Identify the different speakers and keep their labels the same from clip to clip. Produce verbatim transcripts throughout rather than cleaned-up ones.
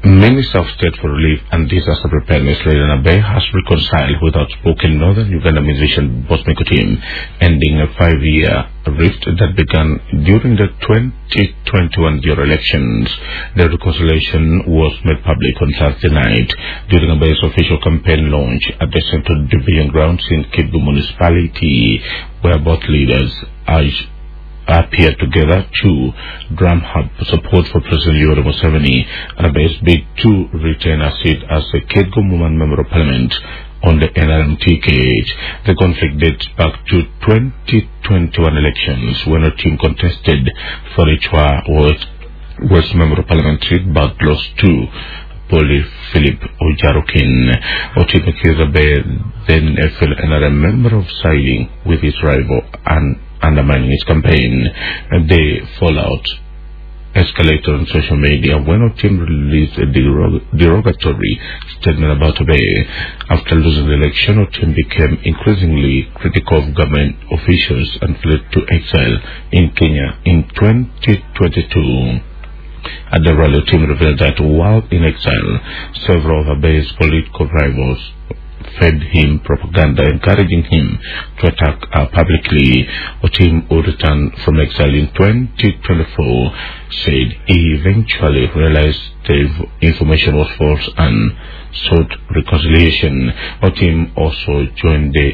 Speaker 1: Minister of State for Relief and Disaster Preparedness, Leila Abe, has reconciled with outspoken Northern Uganda musician Boss Mikutim, ending a five-year rift that began during the twenty twenty-one general elections. The reconciliation was made public on Thursday night during Abe's official campaign launch at the Central Division Grounds in Kidbu Municipality, where both leaders urged appear together to drum up support for President Yoweri Museveni and Abe's bid to retain a seat as a Kidgum Woman Member of Parliament on the N R M ticket. The conflict dates back to twenty twenty-one elections when a team contested for each West, West Member of Parliament seat but lost to Polly Philip Ojarokin. Otim accused Abe, then a fellow N R M member, of siding with his rival and undermining his campaign. The fallout escalated on social media when Otim released a derog derogatory statement about Abe. After losing the election, Otim became increasingly critical of government officials and fled to exile in Kenya in twenty twenty-two. At the rally, Otim revealed that while in exile, several of Abe's political rivals fed him propaganda encouraging him to attack her publicly. Otim, who returned from exile in twenty twenty-four, said he eventually realized the information was false and sought reconciliation. Otim also joined the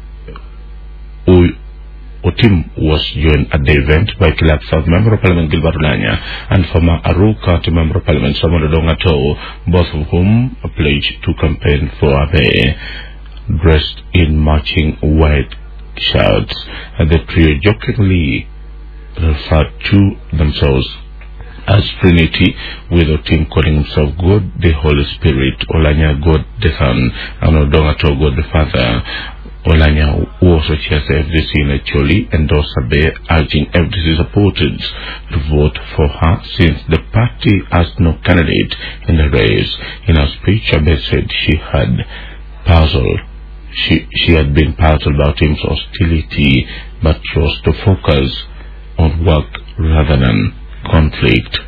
Speaker 1: Otim was joined at the event by Kilab South Member of Parliament Gilbert Ulanya and former Aru County Member of Parliament Samuel Dongato, both of whom pledged to campaign for Abe. Dressed in matching white shirts, the trio jokingly referred to themselves as Trinity, with Otim calling himself God the Holy Spirit, Olanya God the Son, and Dongato God the Father. Olanya, who also chairs the F D C in Acholi, endorsed Abe, urging F D C supporters to vote for her since the party has no candidate in the race. In her speech, Abe said she had puzzled. She, she had been puzzled about his hostility, but chose to focus on work rather than conflict.